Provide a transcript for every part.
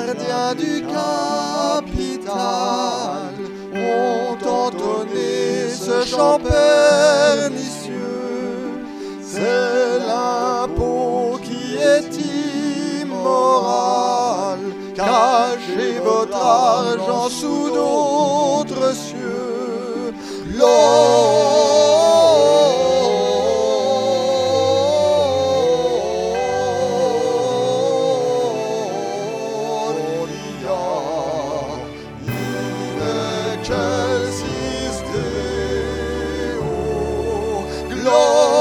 gardiens du capital ont entonné ce chant pernicieux. C'est l'impôt qui est immoral. Cachez votre argent sous d'autres cieux. Excelsis Deo,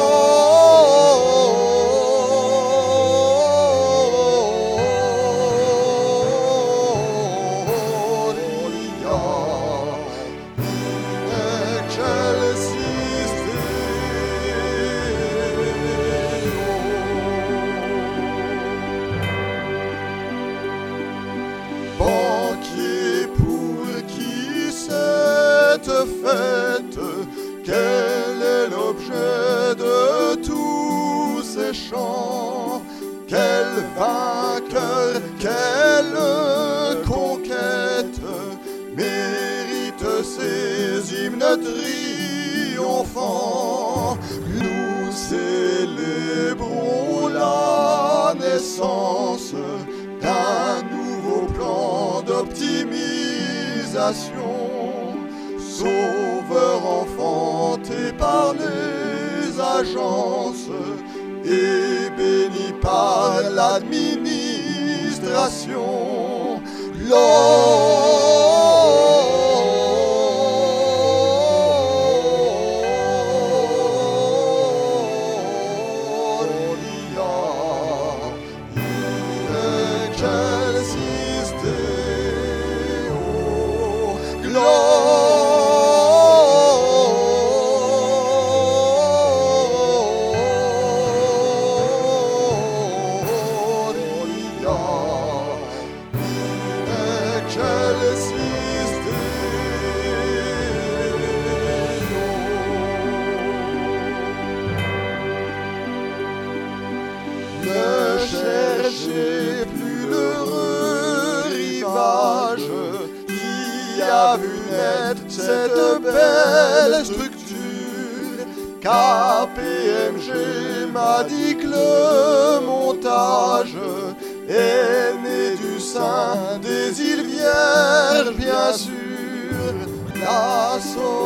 Excelsis Deo. Banquier, pour qui cette fête, quel est l'objet de tous ces chants? Quel vainqueur, quelle conquête mérite ces hymnes triomphants? Nous célébrons la naissance d'un nouveau plan d'optimisation, sauveur enfanté par les agences et béni par l'administration. Excelsis Deo, Excelsis Deo. Ne cherchez plus l'heureux rivage qui a vu naître cette belle structure. KPMG m'a dit que le montage est né du sein des îles Vierges, bien sûr. La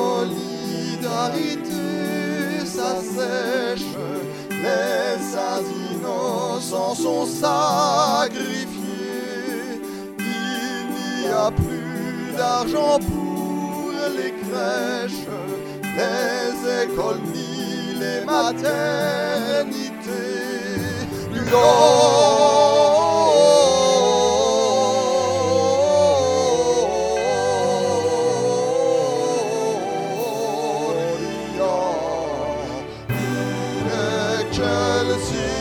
solidarité s'assèche, les saints innocents sont sacrifiés. Il n'y a plus d'argent pour les crèches, les écoles ni les maternités. Excelsis